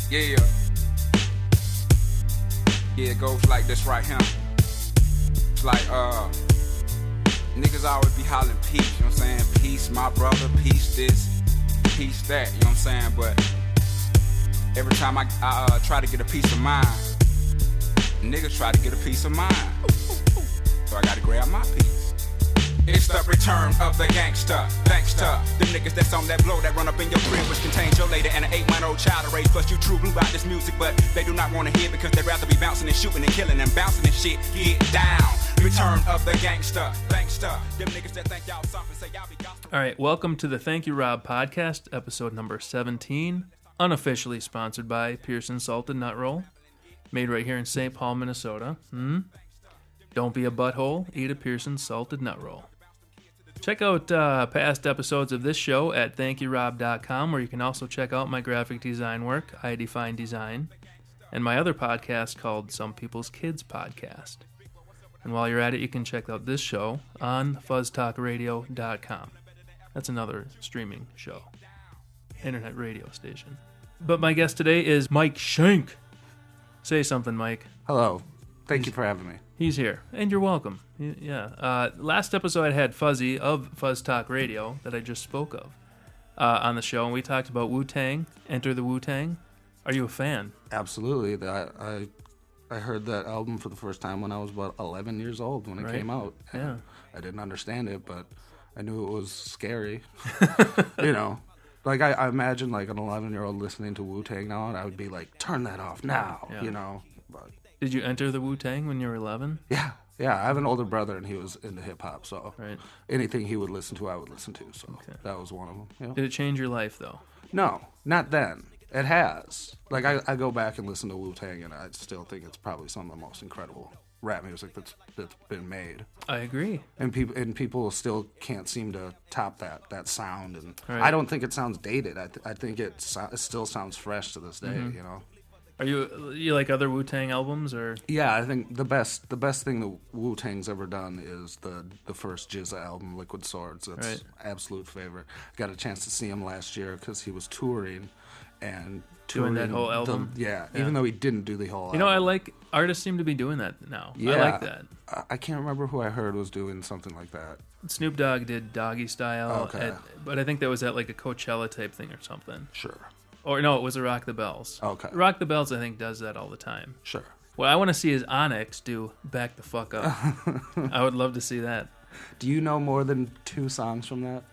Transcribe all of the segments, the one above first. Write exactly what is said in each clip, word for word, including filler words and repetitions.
Yeah. Yeah, it goes like this right here. It's like, uh, niggas always be hollering peace, you know what I'm saying? Peace, my brother, peace this, peace that, you know what I'm saying? But every time I, I uh, try to get a peace of mind, niggas try to get a peace of mind. So I gotta grab my peace. It's the return of the gangster, gangster. Them niggas that's on that blow that run up in your crib, which contains your lady and an eight-month-old child to raise. Plus you true blue about this music, but they do not want to hear because they'd rather be bouncing and shooting and killing and bouncing and shit. Get down. Return of the gangster, gangster. Them niggas that think y'all something say y'all be gospel. All right, welcome to the Thank You Rob podcast, episode number seventeen, unofficially sponsored by Pearson Salted Nut Roll, made right here in Saint Paul, Minnesota. Hmm? Don't be a butthole, eat a Pearson Salted Nut Roll. Check out uh, past episodes of this show at thank you rob dot com, where you can also check out my graphic design work, I Define Design, and my other podcast called Some People's Kids Podcast. And while you're at it, you can check out this show on fuzz talk radio dot com. That's another streaming show, internet radio station. But my guest today is Mike Shank. Say something, Mike. Hello. Thank you for having me. He's here, and you're welcome. Yeah. Uh, last episode I had Fuzzy of Fuzz Talk Radio that I just spoke of uh, on the show, and we talked about Wu-Tang, Enter the Wu-Tang. Are you a fan? Absolutely. That I I heard that album for the first time when I was about eleven years old when it Right. came out. Yeah. I didn't understand it, but I knew it was scary. You know, like I, I imagine like an eleven-year-old listening to Wu-Tang now, and I would be like, turn that off now, Yeah. you know. But Did you enter the Wu-Tang when you were eleven? yeah, yeah. I have an older brother, and he was into hip-hop, so Right. anything he would listen to, I would listen to. So Okay. that was one of them. You know? Did it change your life, though? No, not then. It has. Like, I, I go back and listen to Wu-Tang, and I still think it's probably some of the most incredible rap music that's that's been made. I agree. And people and people still can't seem to top that that sound. And Right. I don't think it sounds dated. I, th- I think it, so- it still sounds fresh to this day. Mm-hmm. You know. Are you you like other Wu-Tang albums, or? Yeah, I think the best the best thing that Wu-Tang's ever done is the the first J Z A album, Liquid Swords. That's Right. absolute favorite. Got a chance to see him last year because he was touring and Doing touring that whole the- album? yeah, Yeah. even though he didn't do the whole. You know, I album. like artists seem to be doing that now. Yeah, I like that. I, I can't remember who I heard was doing something like that. Snoop Dogg did Doggy Style, Okay. at, but I think that was at like a Coachella type thing or something. Sure, Or no, it was a Rock the Bells. Okay. Rock the Bells, I think, does that all the time. sure. What I want to see is Onyx do Back the Fuck Up. I would love to see that. Do you know more than two songs from that?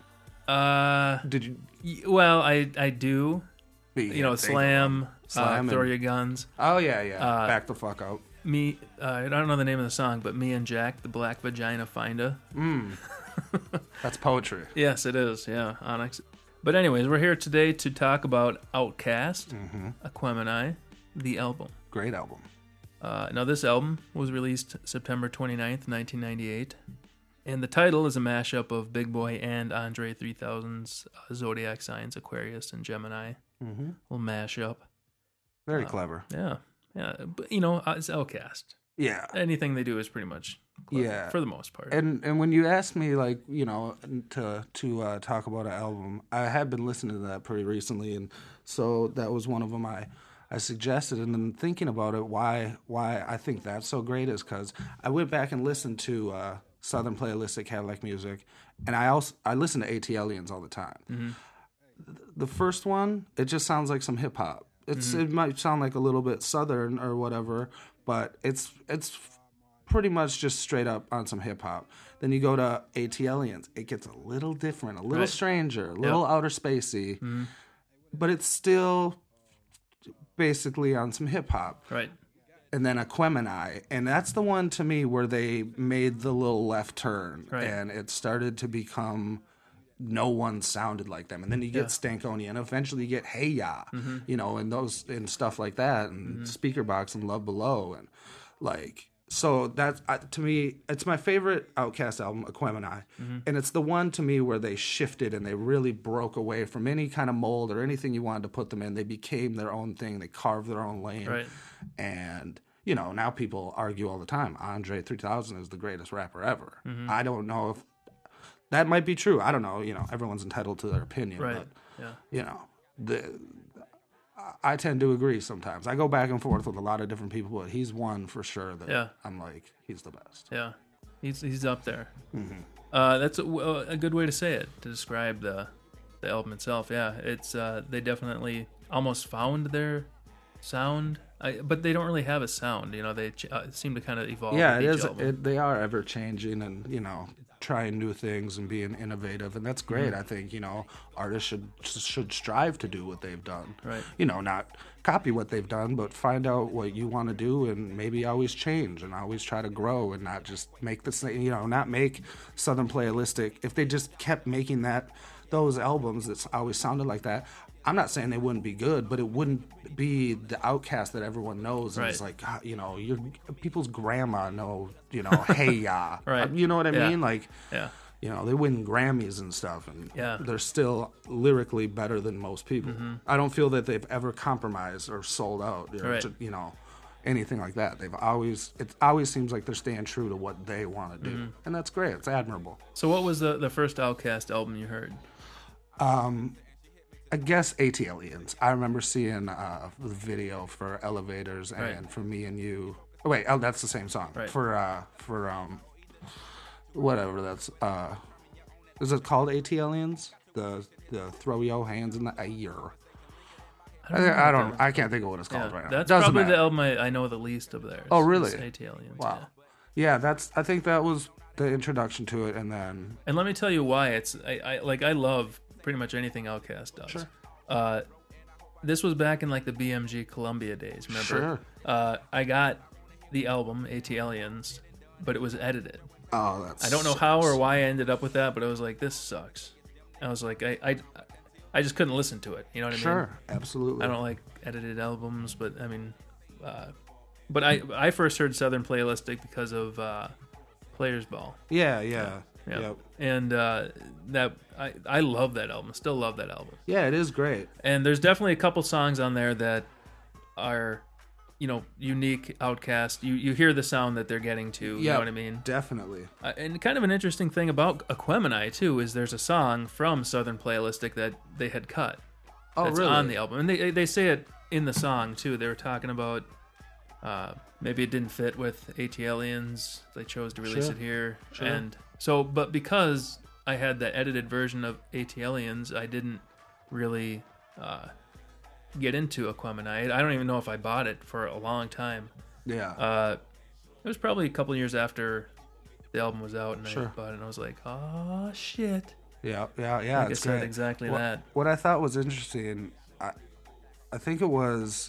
Uh, Did you? y- well, I I do. You know, can't think of Slam, them. Slam uh, Throw and- Your Guns. Oh yeah, yeah. uh, Back the fuck out. Me, uh, I don't know the name of the song, but Me and Jack, the Black Vagina Finda. That's poetry. Yes, it is. Yeah, Onyx. But anyways, we're here today to talk about Outkast, Mm-hmm. Aquemini, the album. Great album. Uh, now, this album was released September twenty-ninth, nineteen ninety-eight, and the title is a mashup of Big Boy and Andre three thousand's uh, zodiac signs, Aquarius and Gemini. Mm-hmm. Little mashup. Very Uh, clever. Yeah, yeah. But, you know, uh, it's Outkast. Yeah. Anything they do is pretty much clever, Yeah. for the most part. And and when you asked me, like, you know, to to uh, talk about an album, I had been listening to that pretty recently, and so that was one of them I, I suggested. And then thinking about it, why why I think that's so great is because I went back and listened to uh, Southern Playlist at Cadillac Music, and I also I listen to ATLiens all the time. Mm-hmm. The first one, it just sounds like some hip hop. It's it might sound like a little bit Southern or whatever, but it's it's pretty much just straight up on some hip hop. Then you go to ATLiens, it gets a little different, a little Right. stranger, a little outer spacey, Mm-hmm. but it's still basically on some hip hop. Right. And then Aquemini, and that's the one to me where they made the little left turn, Right. and it started to become. No one sounded like them, and then you get Yeah. Stankonia, and eventually you get Hey Ya, Mm-hmm. you know, and those and stuff like that, and Speaker Box and Love Below, and like so that's uh, to me, it's my favorite Outkast album, Aquemini, Mm-hmm. and it's the one to me where they shifted and they really broke away from any kind of mold or anything you wanted to put them in. They became their own thing. They carved their own lane, Right. and you know now people argue all the time. Andre three thousand is the greatest rapper ever. Mm-hmm. I don't know if that might be true. I don't know. You know, everyone's entitled to their opinion. Right. But, Yeah. you know, the I tend to agree sometimes. I go back and forth with a lot of different people, but he's one for sure that Yeah. I'm like, he's the best. Yeah, he's he's up there. Mm-hmm. Uh, that's a, a good way to say it, to describe the the album itself. Yeah, it's uh, they definitely almost found their sound, I, but they don't really have a sound. You know, they ch- uh, seem to kind of evolve. Yeah, with it each is. album. It, they are ever changing, and you know, trying new things and being innovative, and that's great. Mm-hmm. I think you know, artists should should strive to do what they've done. Right. You know, not copy what they've done, but find out what you want to do, and maybe always change, and always try to grow, and not just make the same. You know, not make Southern Playalistic. If they just kept making that those albums that always sounded like that. I'm not saying they wouldn't be good, but it wouldn't be the Outcast that everyone knows. And Right. it's like, God, you know, your people's grandma know, you know, hey ya. Right. You know what I Yeah. mean? Like, Yeah. you know, they win Grammys and stuff, and Yeah. they're still lyrically better than most people. Mm-hmm. I don't feel that they've ever compromised or sold out, or Right. to, you know, anything like that. They've always, it always seems like they're staying true to what they want to do, Mm-hmm. and that's great. It's admirable. So, what was the the first Outkast album you heard? I guess ATLiens. I remember seeing uh, the video for Elevators and Right. for Me and You. Oh, wait, oh, that's the same song. Right. For uh, for um, whatever that's uh, is it called ATLiens? The the throw your hands in the air. I know don't. I, what don't that- I can't think of what it's called Yeah, right now. that's Doesn't probably matter. the album I, I know the least of theirs. Oh, really? is ATLiens, Wow. yeah. Yeah, that's. I think that was the introduction to it, and then And let me tell you why it's I, I like I love pretty much anything Outkast does. Sure. Uh, this was back in like the B M G Columbia days. Remember? Sure. Uh, I got the album ATLiens, but it was edited. oh, that's. I don't know how or why I ended up with that, but I was like, this sucks. I was like, I I, I just couldn't listen to it. You know what I mean? Sure, absolutely. I don't like edited albums, but I mean, uh, but I I first heard Southern Playalistic because of uh, Players Ball. Yeah, yeah, Yeah. Yep. And uh, that I, I love that album. Still love that album. Yeah, it is great. And there's definitely a couple songs on there that are, you know, unique Outkast. You you hear the sound that they're getting to. You Yeah, know what I mean? Definitely. Uh, and kind of an interesting thing about Aquemini too is there's a song from Southern Playalistic that they had cut. Oh, That's really? on the album, and they they say it in the song too. They were talking about uh, maybe it didn't fit with ATLiens. They chose to release Sure. it here, Sure. and so but because I had that edited version of ATLiens, I didn't really uh, get into Aquemini. I don't even know if I bought it for a long time. Yeah. Uh, it was probably a couple years after the album was out, and Sure. I bought it, and I was like, "Oh shit!" Yeah, yeah, yeah. Like I it's said, great. exactly what, that. What I thought was interesting, I, I think it was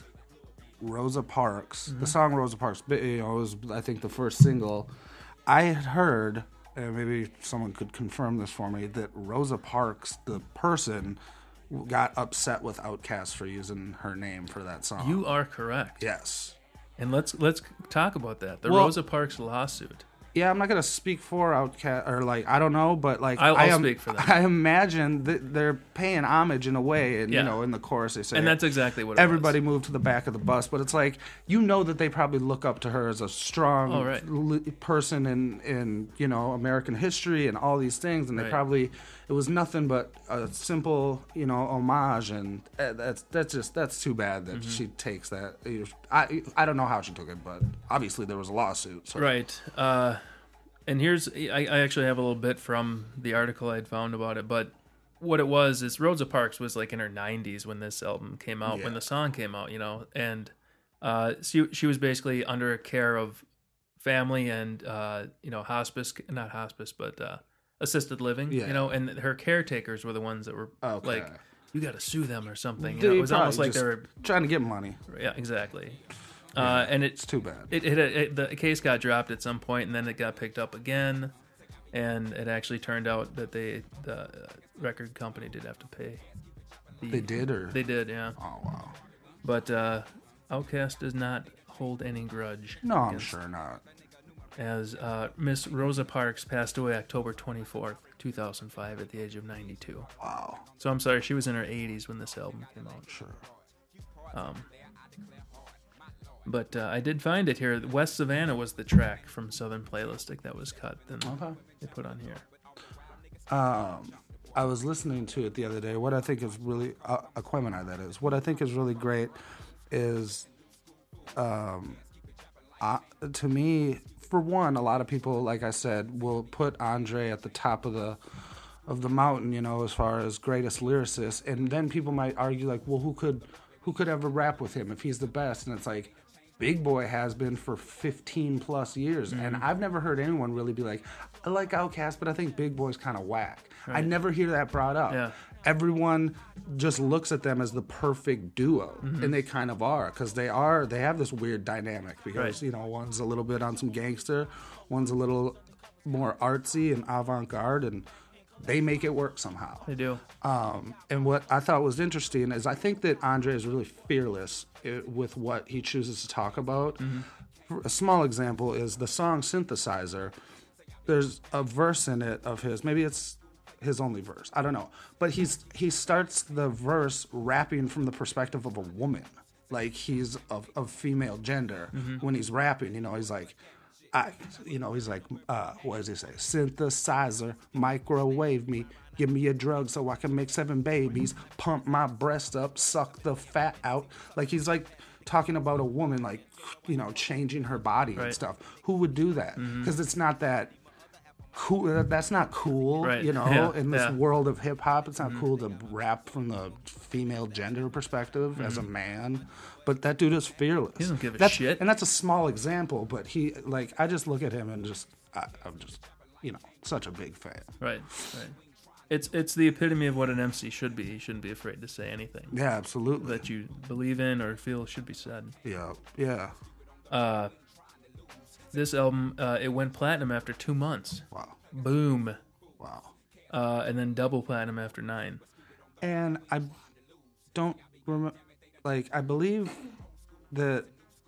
Rosa Parks. Mm-hmm. The song Rosa Parks, but, you know, it was I think the first single. I had heard, and maybe someone could confirm this for me, that Rosa Parks, the person, got upset with Outkast for using her name for that song. You are correct. Yes. And let's let's talk about that. The Well- Rosa Parks lawsuit. Yeah, I'm not gonna speak for Outkast, or like I don't know, but like I'll- I I'll am, speak for them. I imagine that they're paying homage in a way, and Yeah. you know, in the chorus they say, And that's exactly what it everybody was. moved to the back of the bus, but it's like you know that they probably look up to her as a strong Oh, right. li- person in in you know American history and all these things, and they Right. probably it was nothing but a simple you know homage, and uh, that's that's just that's too bad Mm-hmm. that she takes that. I I don't know how she took it, but obviously there was a lawsuit. So. Right. Uh, and here's I, I actually have a little bit from the article I'd found about it, but what it was is Rosa Parks was like in her nineties when this album came out, when Yeah. the song came out, you know, and uh, she she was basically under care of family and uh, you know hospice, not hospice, but uh, assisted living, Yeah. you know, and her caretakers were the ones that were Okay. like, you got to sue them or something. You They know, it was almost probably like they just were, trying to get money. yeah, exactly. Uh, and it It's too bad. it, it, it the case got dropped at some point, and then it got picked up again, and it actually turned out that they the uh, record company did have to pay. The, They did, or They did, yeah. oh wow. But uh, Outkast does not hold any grudge. No, I'm against- sure not. As uh, Miss Rosa Parks passed away October twenty-fourth, two thousand five, at the age of ninety-two. Wow. So I'm sorry, she was in her eighties when this album came out. Sure. Um, but uh, I did find it here. West Savannah was the track from Southern Playalistic that was cut and Okay. they put on here. Um, I was listening to it the other day. What I think is really uh, Aquemini, that is. What I think is really great is, um, uh, to me, for one, a lot of people, like I said, will put Andre at the top of the of the mountain, you know, as far as greatest lyricist, and then people might argue like, well, who could who could ever rap with him if he's the best? And it's like, Big Boy has been for fifteen plus years, mm-hmm. and I've never heard anyone really be like, I like Outkast, but I think Big Boy's kind of whack. Right. I never hear that brought up. Yeah. Everyone just looks at them as the perfect duo, mm-hmm. and they kind of are, because they are. They have this weird dynamic because right. you know, one's a little bit on some gangster, one's a little more artsy and avant-garde, and they make it work somehow. They do. Um, and what I thought was interesting is I think that Andre is really fearless with what he chooses to talk about. Mm-hmm. A small example is the song Synthesizer. There's a verse in it of his. Maybe it's his only verse. I don't know. But he's he starts the verse rapping from the perspective of a woman. Like he's of, of female gender. Mm-hmm. When he's rapping, you know, he's like, I, you know, he's like, uh, what does he say? Synthesizer, microwave me, give me a drug so I can make seven babies, pump my breast up, suck the fat out. Like he's like talking about a woman, like, you know, changing her body right. and stuff. Who would do that? Because mm-hmm. it's not that cool. That's not cool, right. you know, yeah. in this yeah. world of hip hop. It's not mm-hmm. cool to rap from the female gender perspective mm-hmm. as a man. But that dude is fearless. He doesn't give a that's, shit. And that's a small example, but he, like, I just look at him and just, I, I'm just, you know, such a big fan. Right, right. It's it's the epitome of what an M C should be. He shouldn't be afraid to say anything. Yeah, absolutely. That you believe in or feel should be said. Yeah, yeah. Uh, this album, uh, it went platinum after two months. Wow. Boom. Wow. Uh, and then double platinum after nine. And I don't remember. Like, I believe that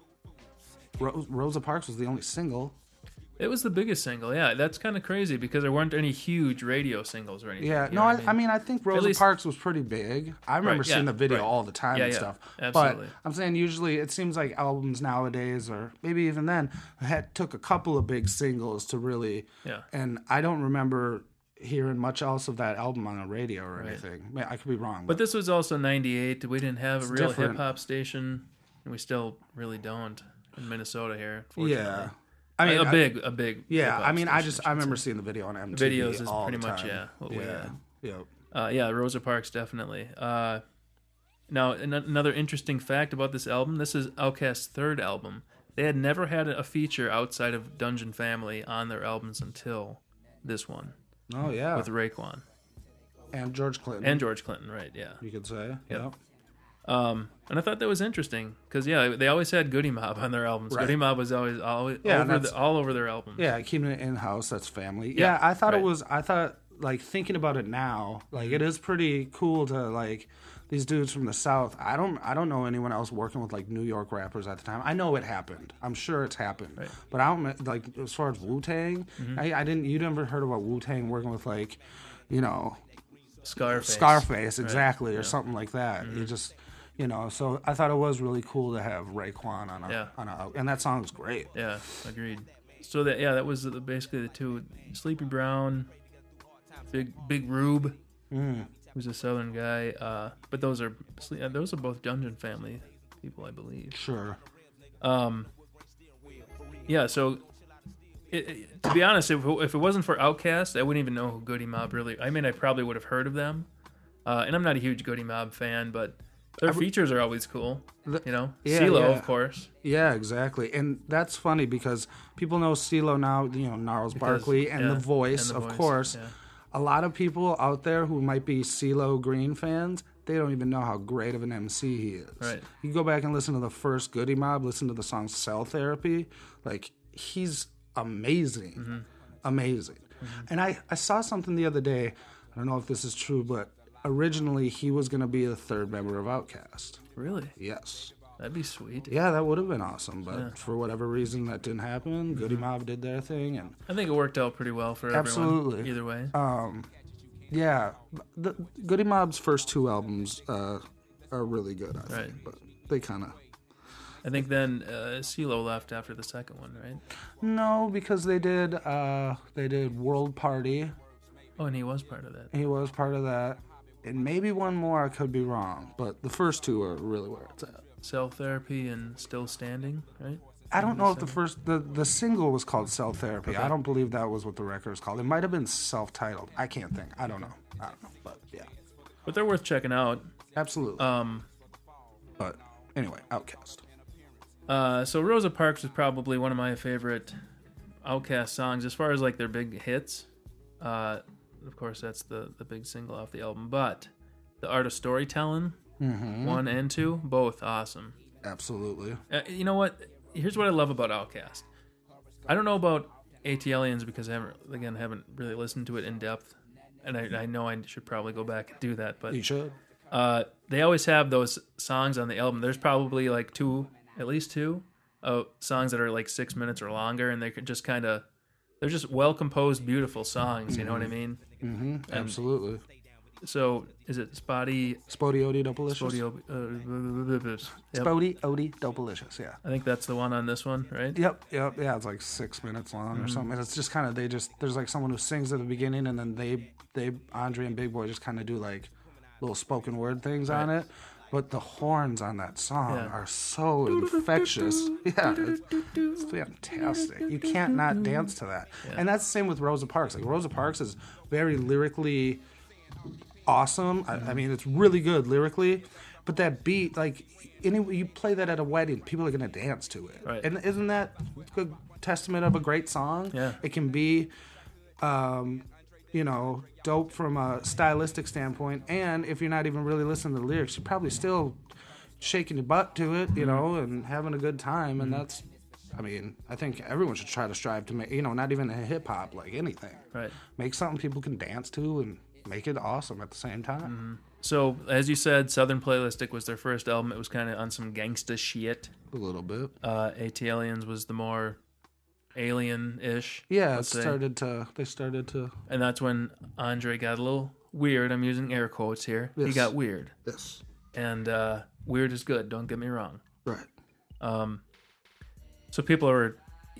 Ro- Rosa Parks was the only single. It was the biggest single, yeah. That's kind of crazy because there weren't any huge radio singles or anything. Yeah, no, I, I, mean? I mean, I think Rosa least, Parks was pretty big. I remember right, seeing yeah, the video right. all the time yeah, and yeah, stuff. Absolutely. But I'm saying usually it seems like albums nowadays, or maybe even then, had took a couple of big singles to really. Yeah. And I don't remember hearing much else of that album on the radio or right. anything. I could be wrong. But, but this was also ninety-eight. We didn't have a real different. hip-hop station, and we still really don't in Minnesota here, yeah. I mean, a, a I, big, a big. Yeah, I mean, I just I I remember seeing the video on M T V. Videos is all pretty the much time. yeah what yeah. we had. Yeah. Uh, yeah, Rosa Parks definitely. Uh, now, an- another interesting fact about this album: this is Outkast's third album. They had never had a feature outside of Dungeon Family on their albums until this one. Oh yeah, with Raekwon and George Clinton and George Clinton, right? Yeah, you could say. Yep. Yeah. Um, and I thought that was interesting because yeah, they always had Goody Mob on their albums. Right. Goody Mob was always always yeah, over the, all over their albums. Yeah, keeping it in house. That's family. Yeah, yeah I thought right. it was. I thought like thinking about it now, like it is pretty cool to like these dudes from the South. I don't. I don't know anyone else working with like New York rappers at the time. I know it happened. I'm sure it's happened. Right. But I don't like as far as Wu-Tang. Mm-hmm. I, I didn't. You never heard about Wu-Tang working with like, you know, Scarface. Scarface exactly, right. or yeah. something like that. Mm-hmm. You just. You know, so I thought it was really cool to have Raekwon on a, yeah. on a, and that song's great. Yeah, agreed. So that yeah, that was the, basically the two. Sleepy Brown, Big Big Rube, mm. who's a Southern guy. Uh, but those are those are both Dungeon Family people, I believe. Sure. Um. Yeah. So, it, it, to be honest, if if it wasn't for Outkast, I wouldn't even know who Goody Mob really. I mean, I probably would have heard of them. Uh, and I'm not a huge Goody Mob fan, but. Their features are always cool, you know. Yeah, CeeLo, yeah. of course. Yeah, exactly, and that's funny because people know CeeLo now. You know, Gnarls Because, Barkley and yeah, the Voice, and the of voice, course. yeah. A lot of people out there who might be CeeLo Green fans, they don't even know how great of an M C he is. Right. You go back and listen to the first Goody Mob, listen to the song "Cell Therapy." Like he's amazing, mm-hmm. amazing. Mm-hmm. And I, I saw something the other day. I don't know if this is true, but originally he was going to be the third member of Outkast. Really? Yes. That'd be sweet. Yeah, that would have been awesome, but Yeah. for whatever reason that didn't happen. Mm-hmm. Goody Mob did their thing, and I think it worked out pretty well for absolutely everyone. Either way. Um, yeah, the Goody Mob's first two albums uh, are really good, I think, Right. but they kind of I think then uh, CeeLo left after the second one, right? no, because they did uh, they did World Party, Oh, and he was part of that. He was part of that. And maybe one more, I could be wrong. But the first two are really where it's at. Cell Therapy and Still Standing, right? I don't know if the first the, the single was called Cell Therapy. Okay. I don't believe that was what the record was called. It might have been self-titled. I can't think. I don't know. I don't know. But yeah, But they're worth checking out. absolutely. Um, but anyway, Outkast. uh, so Rosa Parks is probably one of my favorite Outkast songs as far as like their big hits. Uh, of course, that's the the big single off the album. But The Art of Storytelling, Mm-hmm. one and two, both awesome. Absolutely. Uh, you know what? Here's what I love about Outkast. I don't know about ATLiens because I haven't, again, haven't really listened to it in depth, and I, I know I should probably go back and do that. But You should. uh, they always have those songs on the album. There's probably like two, at least two, uh, songs that are like six minutes or longer, and they could just kind of, they're just well composed, beautiful songs. You know what I mean? Mm-hmm. Absolutely. So is it Spotty? Spody Odie Dopalicious. Spotty. Uh, yep. Spody Odie Dopalicious. Yeah. I think that's the one on this one, right? Yep, yep, yeah. It's like six minutes long Mm-hmm. or something. And it's just kind of they just there's like someone who sings at the beginning, and then they they Andre and Big Boy just kind of do like little spoken word things on it. But the horns on that song Yeah. are so infectious. Yeah, it's, it's fantastic. You can't not dance to that. Yeah. And that's the same with Rosa Parks. Like Rosa Parks is very lyrically awesome. I, I mean, it's really good lyrically, but that beat, like, any you play that at a wedding, people are gonna dance to it. Right. And isn't that a good testament of a great song? Yeah. It can be, um, you know, dope from a stylistic standpoint, and if you're not even really listening to the lyrics, you're probably still shaking your butt to it, you know, and having a good time, and that's. I mean, I think everyone should try to strive to make, you know, not even in hip hop, like anything. Right. Make something people can dance to and make it awesome at the same time. So, as you said, Southern Playlistic was their first album. It was kind of on some gangsta shit. A little bit. Uh, ATLiens was the more alien-ish. Yeah, it let's say. started to, they started to, And that's when Andre got a little weird. I'm using air quotes here. He Yes. got weird. this. And uh, weird is good, don't get me wrong. Right. Um, so people are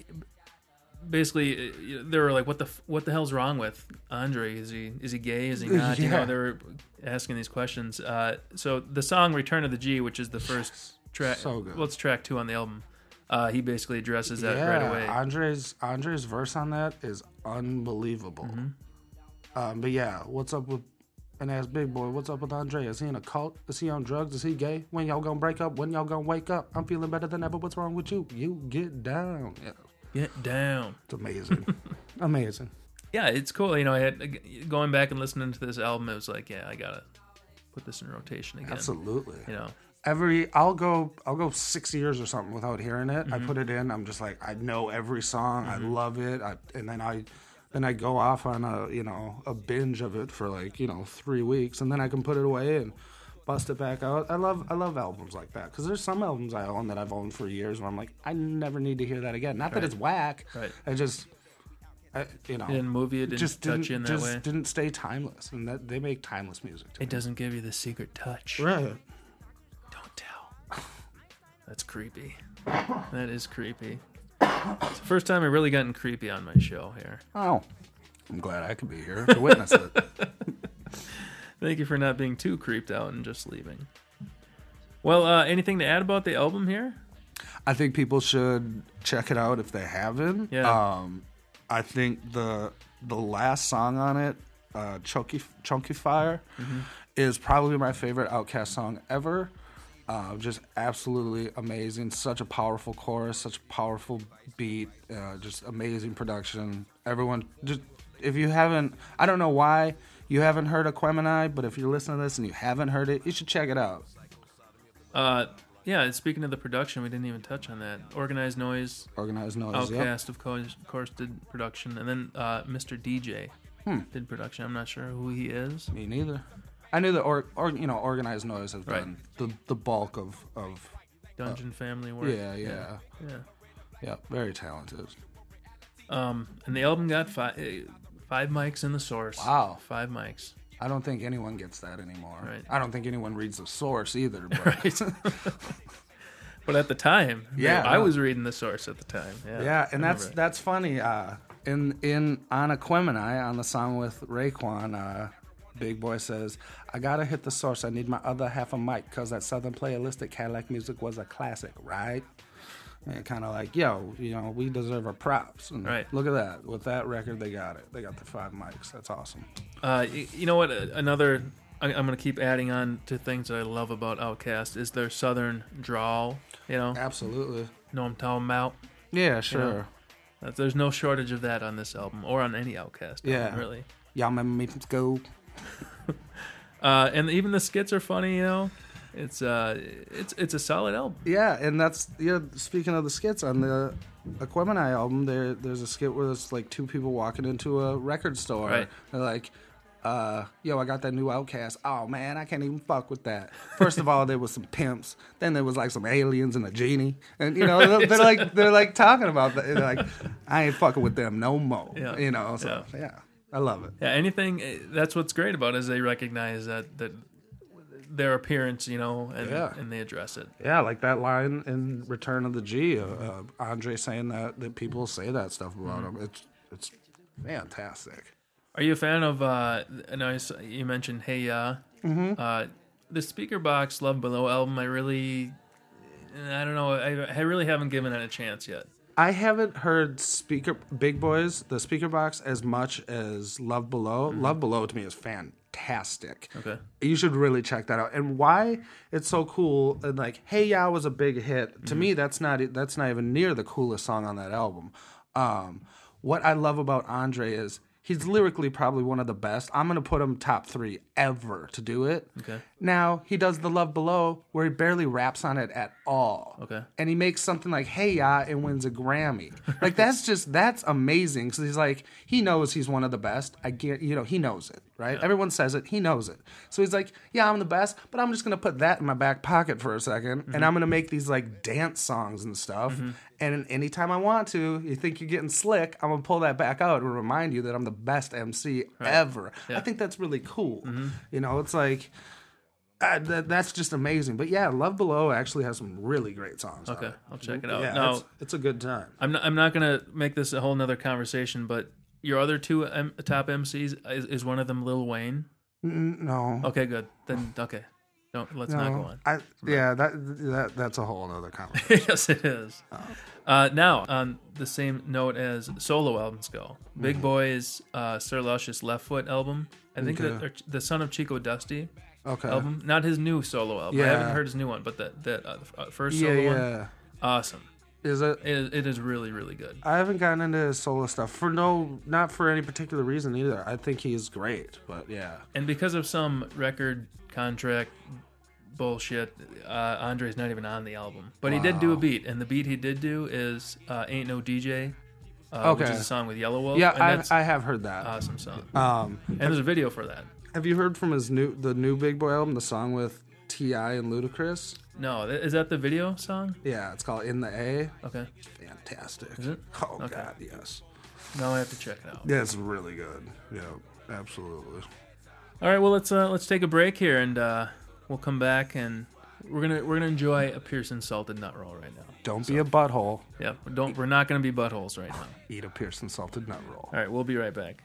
basically uh, they were like, "What the f- what the hell's wrong with Andre? Is he is he gay? Is he not?" You Yeah. know, they were asking these questions. Uh, so the song "Return of the G," which is the first track, So good. well, it's track two on the album. Uh, he basically addresses that yeah, right away. Andre's Andre's verse on that is unbelievable. Mm-hmm. Um, but yeah, what's up with and ask Big Boy, what's up with Andre? Is he in a cult? Is he on drugs? Is he gay? When y'all gonna break up? When y'all gonna wake up? I'm feeling better than ever. What's wrong with you? You get down. Yeah, Get down. it's amazing, amazing. Yeah, it's cool. You know, I had going back and listening to this album. It was like, yeah, I gotta put this in rotation again. Absolutely. You know, Every I'll go I'll go six years or something without hearing it. Mm-hmm. I put it in. I'm just like I know every song. I love it. I, and then I then I go off on a you know a binge of it for like you know three weeks, and then I can put it away and bust it back out. I love I love albums like that because there's some albums I own that I've owned for years where I'm like I never need to hear that again. Not that it's whack. Right. I just I, you know it didn't move you. It didn't just touch didn't you in that just way. didn't stay timeless, and that they make timeless music. To It doesn't give you the secret touch. me. Right. Don't tell. That's creepy. That is creepy. It's the first time I've really gotten creepy on my show here. Oh, I'm glad I could be here to witness it. Thank you for not being too creeped out and just leaving. Well, uh, anything to add about the album here? I think people should check it out if they haven't. Yeah. Um, I think the the last song on it, uh, Chunky Chunky Fire, Mm-hmm. is probably my favorite Outkast song ever. Uh, just absolutely amazing. Such a powerful chorus, such a powerful beat, uh, just amazing production. Everyone, just if you haven't, I don't know why you haven't heard Aquemini, but if you're listening to this and you haven't heard it, you should check it out. Uh, yeah, speaking of the production, we didn't even touch on that. Organized Noise, Organized Noise. Yep. Outkast, of course, of course, did production. And then uh, Mister D J Hmm. did production. I'm not sure who he is. Me neither. I knew that, or, or you know, Organized Noise has Right. done the the bulk of of Dungeon Family work. yeah, yeah, Yeah. yeah. Very talented. Um, and the album got five, five mics in the source. Wow. Five mics. I don't think anyone gets that anymore. Right. I don't think anyone reads the source either. But But at the time, Yeah, I no. was reading the source at the time. Yeah, yeah, and I that's remember it. that's funny. Uh, in in on Aquemini on the song with Raekwon, uh, Big Boy says, "I gotta hit the source. I need my other half a mic because that Southern playalistic Cadillac music was a classic, right?" And kind of like, yo, you know, we deserve our props. And right. Look at that. With that record, they got it. They got the five mics. That's awesome. Uh, you know what? Another, I'm going to keep adding on to things that I love about Outkast is their Southern drawl. You know, absolutely. You know what I'm talking about? Yeah, sure. You know, there's no shortage of that on this album or on any Outkast album, yeah. really. Y'all remember me from school? uh, and even the skits are funny, you know. It's uh, it's it's a solid album. Yeah, and that's yeah. Speaking of the skits on the Aquemini album, there there's a skit where it's like two people walking into a record store. Right. They're like, uh, "Yo, I got that new Outkast. Oh man, I can't even fuck with that." First of all, there was some pimps. Then there was like some aliens and a genie, and you know they're, they're like they're like talking about that. They're like, "I ain't fucking with them no more." Yeah. You know, so yeah. yeah, I love it. Yeah, anything. That's what's great about it is they recognize that that. Their appearance, you know, and, yeah. and they address it. Yeah, like that line in Return of the G, uh, uh, Andre saying that that people say that stuff about mm-hmm. him. It's it's fantastic. Are you a fan of? Uh, and I saw, you mentioned Hey Ya, mm-hmm. uh, the Speaker Box Love Below album. I really, I don't know. I, I really haven't given it a chance yet. I haven't heard Speaker Big Boys, the Speaker Box, as much as Love Below. Mm-hmm. Love Below to me is fantastic. Fantastic. Okay. You should really check that out. And why it's so cool and like Hey Ya was a big hit. To mm-hmm. me that's not that's not even near the coolest song on that album. Um, what I love about Andre is he's lyrically probably one of the best. I'm going to put him top three ever to do it. Okay. Now, he does the Love Below where he barely raps on it at all. Okay. And he makes something like Hey Ya and wins a Grammy. Like, that's just, that's amazing. So he's like, he knows he's one of the best. I get, you know, he knows it, right? Yeah. Everyone says it. He knows it. So he's like, yeah, I'm the best, but I'm just going to put that in my back pocket for a second. Mm-hmm. And I'm going to make these, like, dance songs and stuff. Mm-hmm. And anytime I want to, you think you're getting slick, I'm going to pull that back out and remind you that I'm the best M C right. ever. Yeah. I think that's really cool. Mm-hmm. You know, it's like, uh, th- that's just amazing. But yeah, Love Below actually has some really great songs. Okay, on it. I'll check it out. Yeah, now, it's, it's a good time. I'm not, I'm not going to make this a whole nother conversation, but your other two M- top M Cs, is, is one of them Lil Wayne? Mm, no. Okay, good. Then, okay. Don't, let's no, not go on. I, yeah, that, that that's a whole other conversation. Yes, it is. Oh. Uh, now, on the same note as solo albums go, Big mm. Boy's uh, Sir Luscious Left Foot album, I think okay. the, the Son of Chico Dusty okay. album, not his new solo album. Yeah. I haven't heard his new one, but that that uh, first yeah, solo yeah. one, awesome. Is it? it? It is really, really good. I haven't gotten into his solo stuff for no, not for any particular reason either. I think he's great, but yeah. And because of some record contract bullshit, uh, Andre's not even on the album, but wow. he did do a beat, and the beat he did do is uh, "Ain't No D J," uh, okay. which is a song with Yellow Wolf. Yeah, and I, that's I have heard that. Awesome song. Um, and there's a video for that. Have you heard from his new, the new Big Boy album, the song with T I and Ludacris? No, is that the video song? Yeah, it's called "In the A." Okay, fantastic. Is it? Oh okay. God, yes. No, I have to check it out. Yeah, it's really good. Yeah, absolutely. All right, well let's uh, let's take a break here, and uh, we'll come back and. We're gonna we're gonna enjoy a Pearson salted nut roll right now. Don't so, be a butthole. Yeah, don't. We're not gonna be buttholes right now. Eat a Pearson salted nut roll. All right, we'll be right back.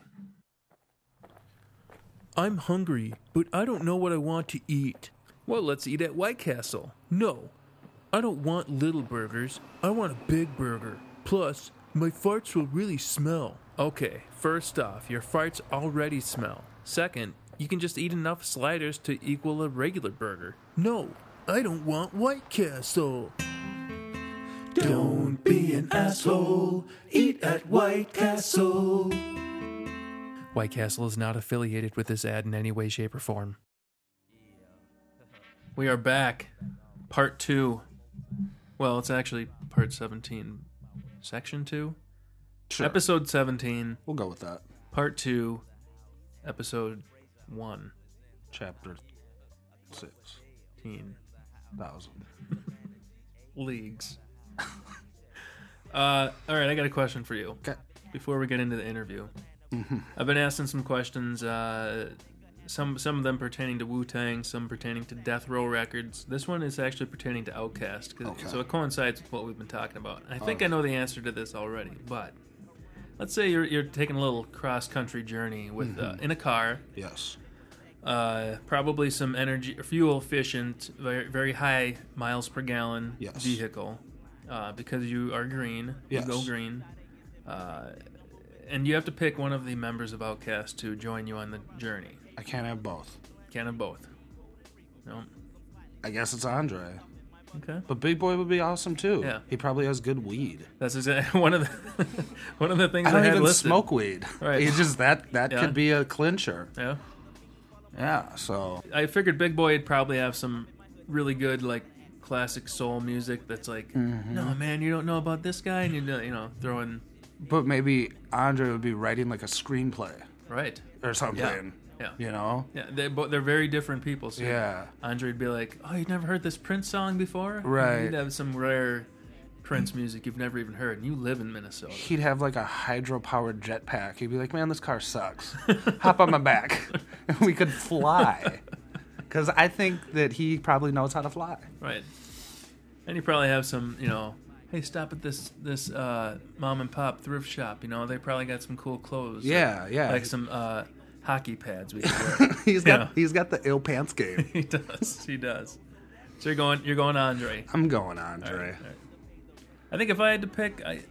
I'm hungry, but I don't know what I want to eat. Well, let's eat at White Castle. No, I don't want little burgers. I want a big burger. Plus, my farts will really smell. Okay, first off, your farts already smell. Second, you can just eat enough sliders to equal a regular burger. No. I don't want White Castle. Don't be an asshole. Eat at White Castle. White Castle is not affiliated with this ad in any way, shape, or form. We are back. Part two. Well, it's actually part seventeen. Section two? Sure. Episode seventeen. We'll go with that. Part two. Episode one. Chapter six. Teen. Thousand. Leagues. uh, all right, I got a question for you. Okay. Before we get into the interview. Mm-hmm. I've been asking some questions, uh, some some of them pertaining to Wu-Tang, some pertaining to Death Row Records. This one is actually pertaining to Outkast, okay. so it coincides with what we've been talking about. I think okay. I know the answer to this already, but let's say you're you're taking a little cross country journey with Mm-hmm. uh, in a car, Yes. uh, probably some energy fuel efficient, very very high miles per gallon Yes. vehicle, uh, because you are green. Yes. You go green. Uh, and you have to pick one of the members of Outkast to join you on the journey. I can't have both. Can't have both. No. I guess it's Andre. Okay. But Big Boy would be awesome too. Yeah. He probably has good weed. That's exactly one of the one of the things I don't had even listed. smoke weed. Right. It's just that that Yeah. could be a clincher. Yeah. Yeah. So I figured Big Boy would probably have some really good like classic soul music that's like, Mm-hmm. no man, you don't know about this guy, and you know, you know, throwing but maybe Andre would be writing like a screenplay right. or something. Yeah. You know? Yeah, they but they're very different people. So Yeah. Andre'd be like, "Oh, you've never heard this Prince song before?" Right. You'd have some rare Prince music you've never even heard, and you live in Minnesota. He'd have like a hydro-powered jetpack. He'd be like, "Man, this car sucks. Hop on my back, and we could fly." Because I think that he probably knows how to fly. Right. And you probably have some, you know, hey, stop at this this uh, mom and pop thrift shop. You know, they probably got some cool clothes. Yeah, like, yeah. Like some uh, hockey pads we could wear. He's got Yeah. he's got the ill pants game. He does. He does. So you're going you're going Andre. I'm going Andre. All right, all right. I think if I had to pick, I,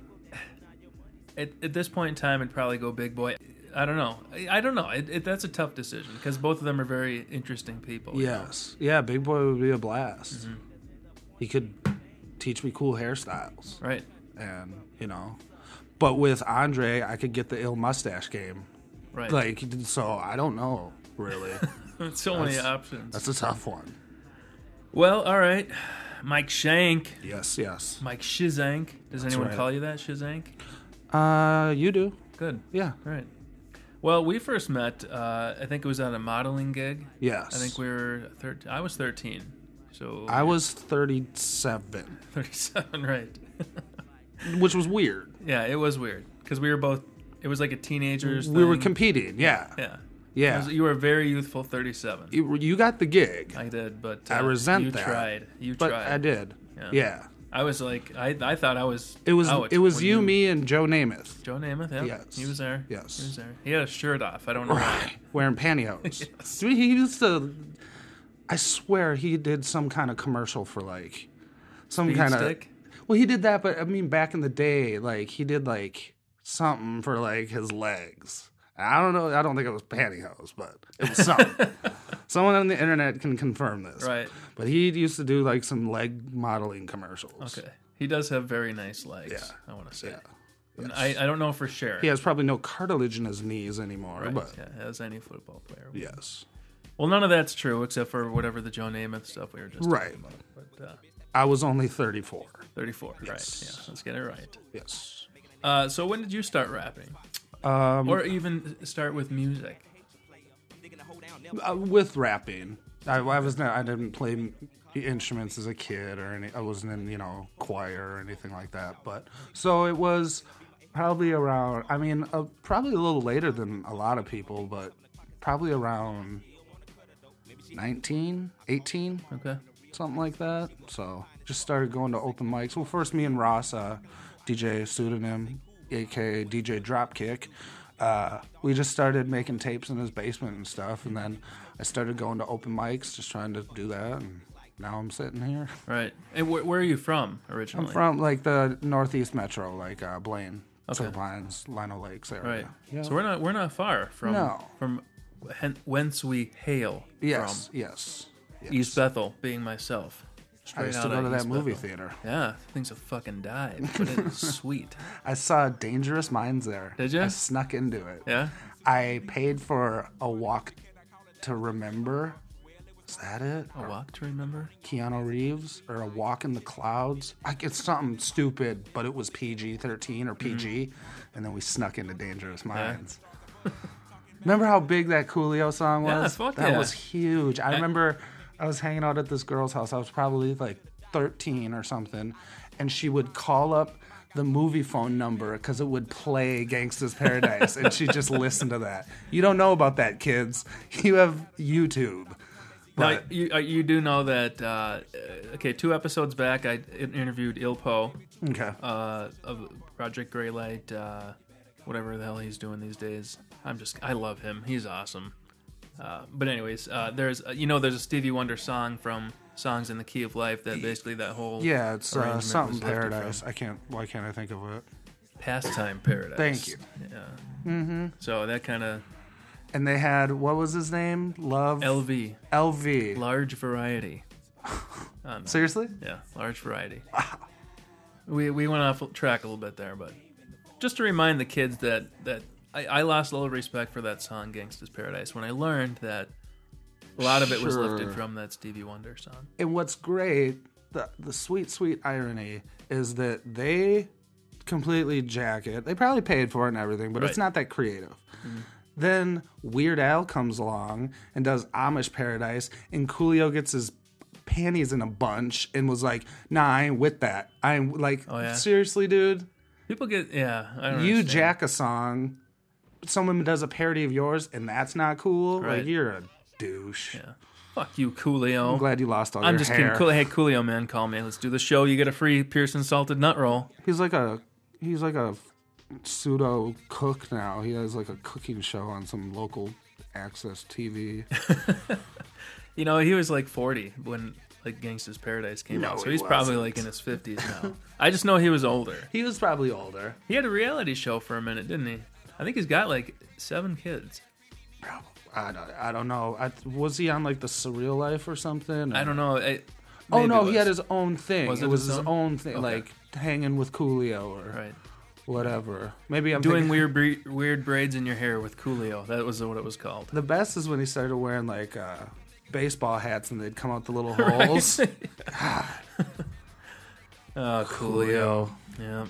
at at this point in time, it'd probably go Big Boy. I don't know. I, I don't know. It, it, that's a tough decision because both of them are very interesting people. you know? Yes. Yeah, Big Boy would be a blast. He could teach me cool hairstyles. Right. And, you know. But with Andre, I could get the ill mustache game. Right. Like, so I don't know, really. so many that's- options. That's a tough one. Well, all right. Mike Shank. Yes, yes. Mike Shizank. Does anyone right. call you that, Shizank? Uh, you do. Good. Yeah. All right. Well, we first met, uh, I think it was at a modeling gig. Yes. I think we were thirteen. I was thirteen. So I was thirty-seven, thirty-seven, right. which was weird. Yeah, it was weird because we were both, it was like a teenagers We were thing. competing, yeah. Yeah. Yeah. It was- you were a very youthful thirty-seven. You, you got the gig, I did, but uh, I resent you that. tried. You but tried. I did. Yeah. Yeah. I was like, I, I thought I was. It was out it was when you, me, and Joe Namath. Joe Namath, yeah. Yes. He was there. Yes. He was there. He had a shirt off. I don't know why. Wearing pantyhose. Yes. Dude, he used to. I swear he did some kind of commercial for like some Speed kind stick? of. Well, he did that, but I mean, back in the day, like he did like something for like his legs. I don't know. I don't think it was pantyhose, but it was something. Someone on the internet can confirm this. Right. But he used to do like some leg modeling commercials. Okay. He does have very nice legs, Yeah. I want to say. Yeah. And I, I don't know for sure. He has probably no cartilage in his knees anymore, Right. but Yeah, as any football player. would. yes. Well, none of that's true except for whatever the Joe Namath stuff we were just Right. talking about. But uh, I was only thirty-four. thirty-four, Yes. right. Yeah, let's get it right. Yes. Uh, so when did you start rapping? Um, Or even start with music? uh, with rapping, I, I was not, I didn't play m- instruments as a kid or any. I wasn't in you know choir or anything like that. But so it was probably around. I mean, uh, probably a little later than a lot of people, but probably around nineteen, eighteen, Okay. something like that. So just started going to open mics. Well, first me and Ross, uh, D J pseudonym, aka D J Dropkick. Uh, we just started making tapes in his basement and stuff, and then I started going to open mics, just trying to do that, and now I'm sitting here. Right. And wh- where are you from originally? I'm from like the Northeast Metro, like uh, Blaine, Okay. Silver Pines, Lino Lakes area. Right. Yeah. So we're not we're not far from No. from hen- whence we hail yes, from. yes, yes. East Bethel, being myself. I Straight used out to go of to that East movie Bethel. theater. Yeah, things have fucking died, but it is sweet. I saw Dangerous Minds there. Did ya? I snuck into it. Yeah. I paid for a walk to remember. Is that it? A walk to remember. Keanu Reeves or a walk in the clouds. Like it's something stupid, but it was P G thirteen or P G, Mm-hmm. and then we snuck into Dangerous Minds. Remember how big that Coolio song was? Yeah, fuck that yeah. was huge. I remember I was hanging out at this girl's house. I was probably like thirteen or something, and she would call up the movie phone number because it would play Gangsta's Paradise, and she'd just listen to that. You don't know about that, kids. You have YouTube. Now, But you, uh, you do know that, uh, okay, two episodes back, I interviewed Ilpo okay, uh, of Project Greylight. Uh, whatever the hell he's doing these days. I'm just, I love him. He's awesome. Uh, but anyways, uh, there's, uh, you know, there's a Stevie Wonder song from Songs in the Key of Life that basically that whole Yeah, it's uh, arrangement something was lifted Paradise. from. I can't. Why can't I think of it? Pastime Paradise. Thank you. Yeah. Mm-hmm. So that kind of And they had, what was his name? Love L V, L V. large variety. Um, Seriously? yeah, large variety. We we went off track a little bit there, but just to remind the kids that that I, I lost a little respect for that song, Gangsta's Paradise, when I learned that a lot of it was lifted Sure. from that Stevie Wonder song. And what's great, the the sweet, sweet irony is that they completely jack it. They probably paid for it and everything, but Right. it's not that creative. Mm-hmm. Then Weird Al comes along and does Amish Paradise, and Coolio gets his panties in a bunch and was like, nah, I ain't with that. I'm like, Oh, yeah? seriously, dude? People get, yeah, I don't You understand. jack a song, someone does a parody of yours, and that's not cool? Right. Like, you're a douche. Yeah. Fuck you, Coolio. I'm glad you lost all I'm your just hair. kidding. Cool, hey, Coolio, man, call me. Let's do the show. You get a free Pearson salted nut roll. He's like a he's like a pseudo cook now. He has like a cooking show on some local access T V. You know, he was like forty when like Gangsta's Paradise came No, out, so he he's probably wasn't. like in his fifties now. I just know he was older. He was probably older. He had a reality show for a minute, didn't he? I think he's got like seven kids. I don't, I don't know. I, was he on like the Surreal Life or something? I don't know. It, Oh maybe no, it he was. had his own thing. Was it, it was his his own? own thing, Okay. like hanging with Coolio or right. whatever. Maybe I'm Doing thinking, weird bre- weird braids in your hair with Coolio. That was what it was called. The best is when he started wearing like uh, baseball hats and they'd come out the little holes. Oh, Coolio. Yeah.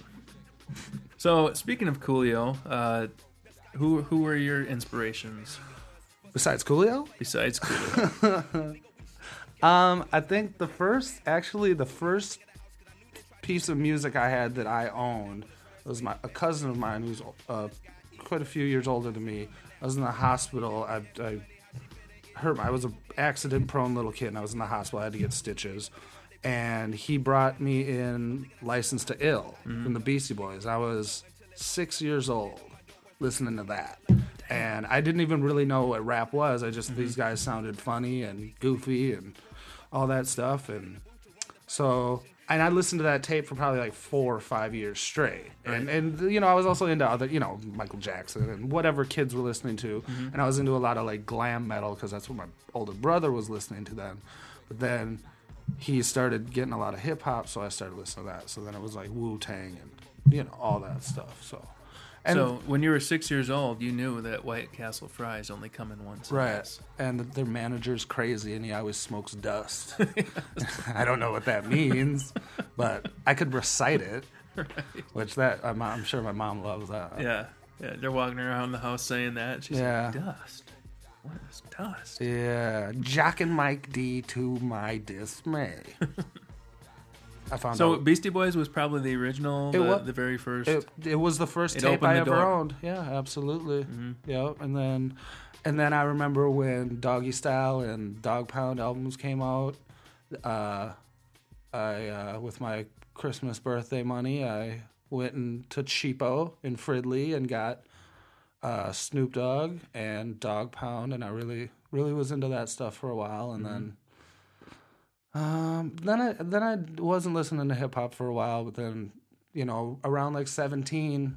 So speaking of Coolio, uh, who who were your inspirations Besides Coolio? besides Coolio? Um, I think the first, actually, the first piece of music I had that I owned was my a cousin of mine who's uh, quite a few years older than me. I was in the hospital. I, I hurt. I was an accident-prone little kid, and I was in the hospital. I had to get stitches, and he brought me in "License to Ill" from the Beastie Boys. I was six years old, listening to that. And I didn't even really know what rap was. I just, these guys sounded funny and goofy and all that stuff. And so, and I listened to that tape for probably like four or five years straight. And, and you know, I was also into other, you know, Michael Jackson and whatever kids were listening to. Mm-hmm. And I was into a lot of like glam metal because that's what my older brother was listening to then. But then he started getting a lot of hip hop, so I started listening to that. So then it was like Wu-Tang and, you know, all that stuff. So. And So when you were six years old, you knew that White Castle fries only come in one size. right, and their manager's crazy, and he always smokes dust. I don't know what that means, but I could recite it, Right. which that I'm, I'm sure my mom loves that. Yeah. Yeah. They're walking around the house saying that. She's Yeah. like, dust. What is dust? Yeah, Jack and Mike D to my dismay. I found So out Beastie Boys was probably the original, It the, wa- the very first. it, it was the first It tape opened I the ever door. owned. Yeah, absolutely. Yeah, and then and then I remember when Doggy Style and Dog Pound albums came out. Uh, I uh, with my Christmas birthday money, I went into Cheapo in Fridley and got uh, Snoop Dogg and Dog Pound, and I really really was into that stuff for a while, and then. Um, then I then I wasn't listening to hip hop for a while, but then you know around like seventeen,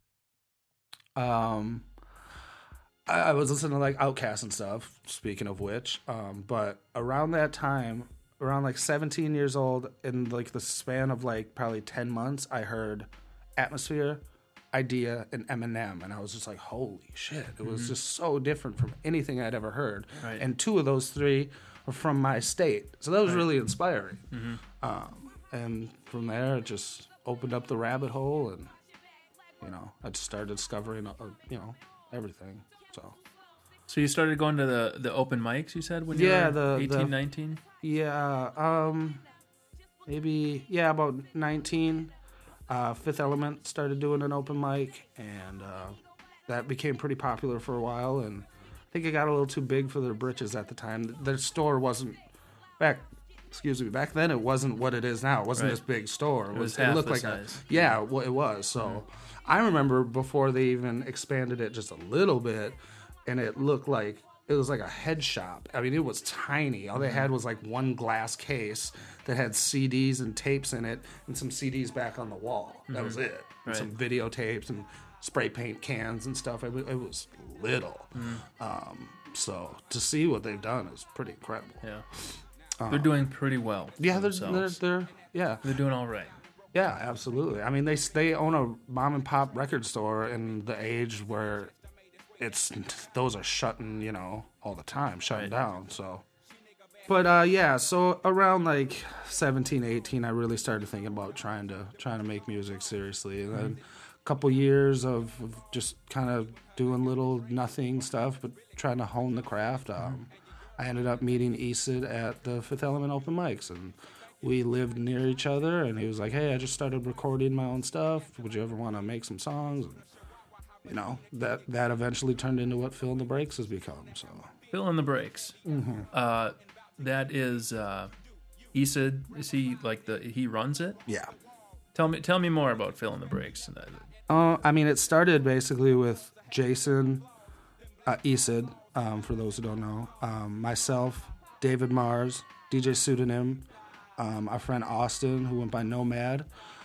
um, I, I was listening to like Outkast and stuff. Speaking of which, um, but around that time, around like seventeen years old, in like the span of like probably ten months, I heard Atmosphere, Idea, and Eminem, and I was just like, holy shit! It was just so different from anything I'd ever heard. Right. And two of those three were from my state, so that was really inspiring. Um, and from there, it just opened up the rabbit hole, and you know, I just started discovering, uh, you know, everything. So So you started going to the, the open mics, you said, when you Yeah, were the- eighteen, the- nineteen? yeah, um, maybe yeah, about nineteen. Uh, Fifth Element started doing an open mic, and uh, that became pretty popular for a while. And I think it got a little too big for their britches at the time. Their store wasn't back excuse me, back then it wasn't what it is now. It wasn't Right. this big store. It, It was, was it half looked the like size. a yeah, well, it was. So Mm-hmm. I remember before they even expanded it just a little bit, and it looked like it was like a head shop. I mean, it was tiny. All they Mm-hmm. had was like one glass case that had C Ds and tapes in it, and some C Ds back on the wall. That was it. And Mm-hmm. Right. some videotapes and spray paint cans and stuff. It, wa- it was little. Mm-hmm. Um, so to see what they've done is pretty incredible. Yeah. They're doing pretty well. for Uh, Yeah, they're, they're, themselves. they're yeah. They're doing all right. Yeah, absolutely. I mean, they they own a mom and pop record store in the age where it's those are shutting, you know, all the time, shutting Right. down. So, but uh, yeah, so around like seventeen, eighteen, I really started thinking about trying to trying to make music seriously, and then a couple years of, of just kind of doing little nothing stuff, but trying to hone the craft. Um, I ended up meeting Esid at the Fifth Element open mics, and we lived near each other, and he was like, hey, I just started recording my own stuff. Would you ever want to make some songs? And, you know, that, that eventually turned into what Fill in the Breaks has become. So Fill in the breaks. Mm-hmm. Uh, that is uh, Esid. Is he like the he runs it? yeah. Tell me tell me more about Fill in the breaks. Uh, I mean, it started basically with Jason, uh, Esid, um, for those who don't know, um, myself, David Mars, D J Pseudonym, um, our friend Austin, who went by Nomad,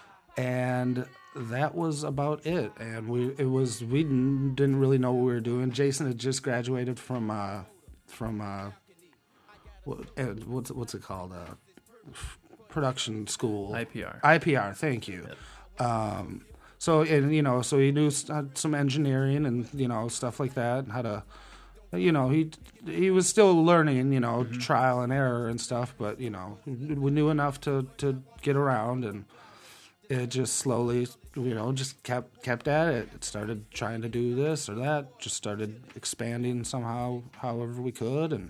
and that was about it. And we it was we didn't didn't really know what we were doing. Jason had just graduated from uh, from uh, what, uh, what's what's it called uh, production school I P R. I P R. Thank you. Um, so and you know, so he knew s- uh, some engineering and you know stuff like that, and how to, you know, he he was still learning, you know, trial and error and stuff, but you know, we knew enough to to get around, and it just slowly, you know, just kept kept at it. It started trying to do this or that, just started expanding somehow, however we could, and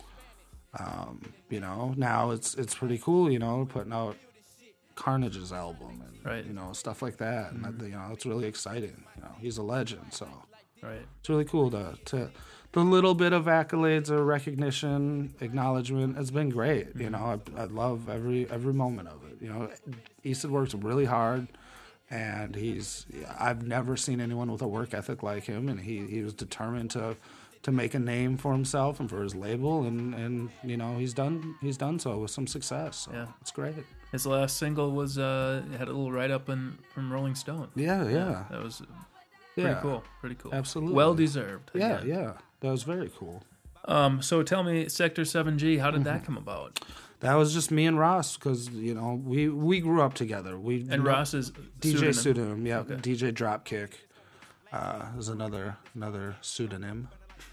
um, you know, now it's it's pretty cool, you know, putting out Carnage's album and Right. you know stuff like that, and that, you know, it's really exciting. You know, he's a legend, so Right. it's really cool to to the little bit of accolades or recognition, acknowledgement has been great. You know, I, I love every every moment of it. You know, Easton works really hard, and he's I've never seen anyone with a work ethic like him, and he, he was determined to to make a name for himself and for his label, and, and you know he's done he's done so with some success. So Yeah. it's great. His last single was uh, had a little write up in from Rolling Stone. Yeah, yeah, That was pretty yeah. cool. Pretty cool. Absolutely. Well deserved. Yeah, again. yeah, that was very cool. Um. So tell me, Sector seven G. How did Mm-hmm. that come about? That was just me and Ross because you know we we grew up together. We And Ross is D J pseudonym. pseudonym, yeah, Okay. D J Dropkick uh, is another another pseudonym.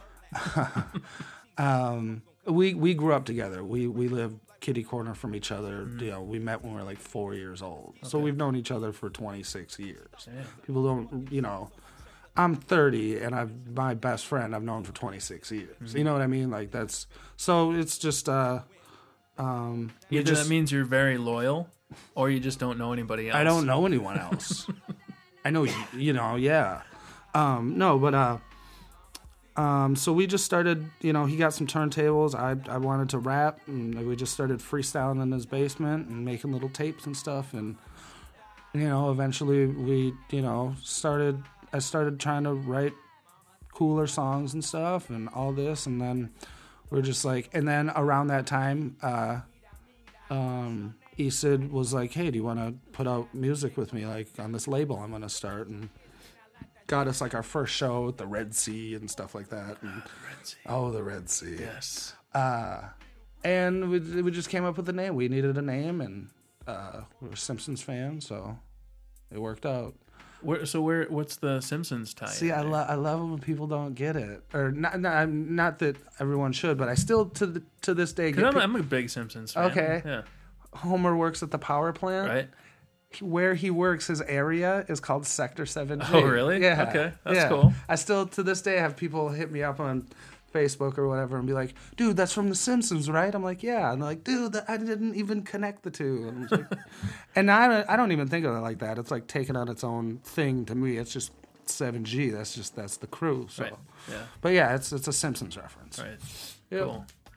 um, we we grew up together. We we lived kitty corner from each other. Mm. You know, we met when we were like four years old. So we've known each other for twenty-six years. Damn. People don't, you know. I'm thirty, and I've my best friend I've known for twenty-six years. Mm-hmm. You know what I mean? Like that's so. It's just uh, um, you Either just that means you're very loyal, or you just don't know anybody else. I don't know anyone else. I know you, you know, yeah. Um, no, but uh, um, so we just started. You know, he got some turntables. I I wanted to rap, and we just started freestyling in his basement and making little tapes and stuff. And you know, eventually we, you know, started. I started trying to write cooler songs and stuff, and all this, and then we're just like, and then around that time, uh, um. Esid was like, hey, do you want to put out music with me, like, on this label I'm going to start? And got us, like, our first show at the Red Sea and stuff like that. And, Red Sea. oh, the Red Sea. Yes. Uh, and we, we just came up with a name. We needed a name, and uh, we were Simpsons fans, so it worked out. Where, so where? What's the Simpsons tie? See, I, lo- I love it when people don't get it. Or not, not, not that everyone should, but I still, to the, to this day, get Because I'm, pe- I'm a big Simpsons fan. Okay. Yeah. Homer works at the power plant. Right. Where he works, his area is called Sector seven G. Oh, really? Yeah. Okay, that's yeah. cool. I still, to this day, have people hit me up on Facebook or whatever and be like, dude, that's from The Simpsons, right? I'm like, yeah. And they're like, dude, that, I didn't even connect the two. And, I was like, and I, don't, I don't even think of it like that. It's like taking on its own thing to me. It's just seven G. That's just, that's the crew. So. Right. Yeah. But yeah, it's it's a Simpsons reference. Right. Yep. Cool.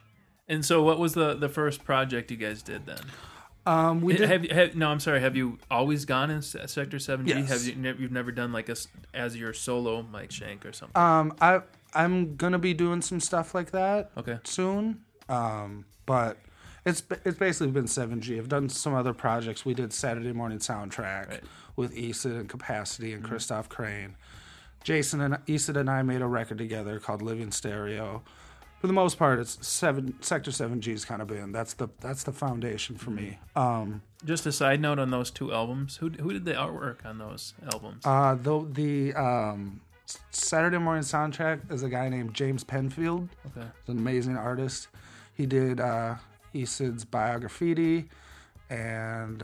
And so, what was the, the first project you guys did then? Um, we did. Have, you- have no, I'm sorry. Have you always gone in Se- Sector seven G? Yes. Have you never? You've never done like a s- as your solo Mike Shank or something? Um, I I'm gonna be doing some stuff like that. Okay. Soon. Um, but it's it's basically been seven G. I've done some other projects. We did Saturday Morning Soundtrack Right. with Esid and Capacity and Christoph Crane. Jason and Esid and I made a record together called Living Stereo. For the most part, it's seven Sector seven G's kind of been that's the that's the foundation for me. Um, Just a side note on those two albums. Who who did the artwork on those albums? uh, the the um, Saturday Morning Soundtrack is a guy named James Penfield. Okay. He's an amazing artist. He did uh, Esid's Biograffiti, and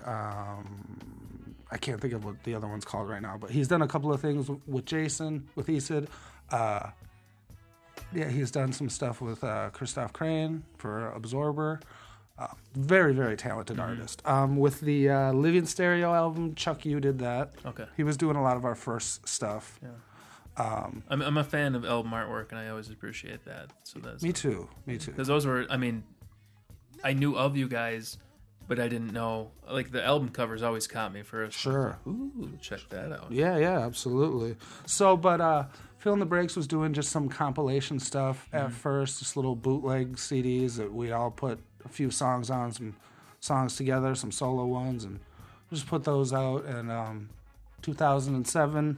um, I can't think of what the other one's called right now, but he's done a couple of things with Jason, with Esid. Uh, yeah, he's done some stuff with uh, Christoph Crane for Absorber. Uh, very, very talented Mm-hmm. artist. Um, with the uh, Living Stereo album, Chuck Yu did that. Okay. He was doing a lot of our first stuff. Yeah. Um, I'm I'm a fan of album artwork, and I always appreciate that. So that's me too. Me too. because those were. I mean, I knew of you guys, but I didn't know. Like the album covers always caught me first. Sure. Ooh, check that out. Yeah, yeah, absolutely. So, but uh, Fill in the Breaks was doing just some compilation stuff at first, just little bootleg C Ds that we all put a few songs on, some songs together, some solo ones, and just put those out in um, two thousand seven.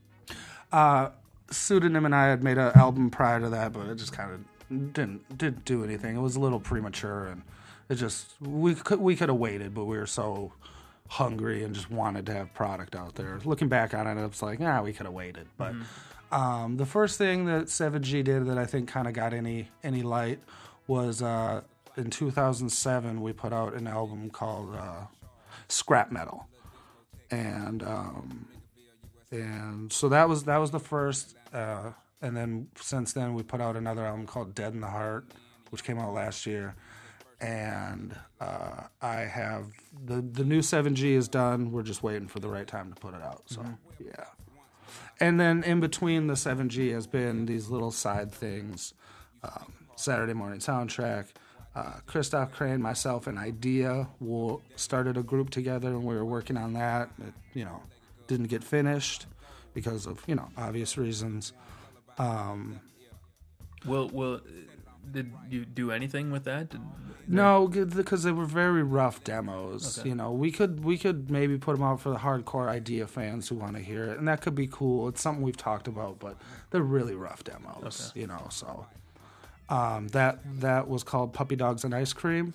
Uh, Pseudonym and I had made an album prior to that, but it just kind of didn't didn't do anything. It was a little premature, and it just we could we could have waited, but we were so hungry and just wanted to have product out there. Looking back on it, it's like, ah, we could have waited. But um, the first thing that seven G did that I think kind of got any any light was uh, in two thousand seven we put out an album called uh, Scrap Metal, and um, and so that was that was the first. Uh, and then since then we put out another album called Dead in the Heart, which came out last year. And uh, I have the the new seven G is done. We're just waiting for the right time to put it out. So mm-hmm. yeah. And then in between the seven G has been these little side things. Um, Saturday Morning Soundtrack. Uh, Christoph Crane, myself, and Idea will started a group together, and we were working on that. It, you know, didn't get finished because of you know obvious reasons. Um, Will will did you do anything with that? Did, No, because they were very rough demos. Okay. You know, we could we could maybe put them out for the hardcore Idea fans who want to hear it, and that could be cool. It's something we've talked about, but they're really rough demos. Okay. You know, so um, that that was called Puppy Dogs and Ice Cream,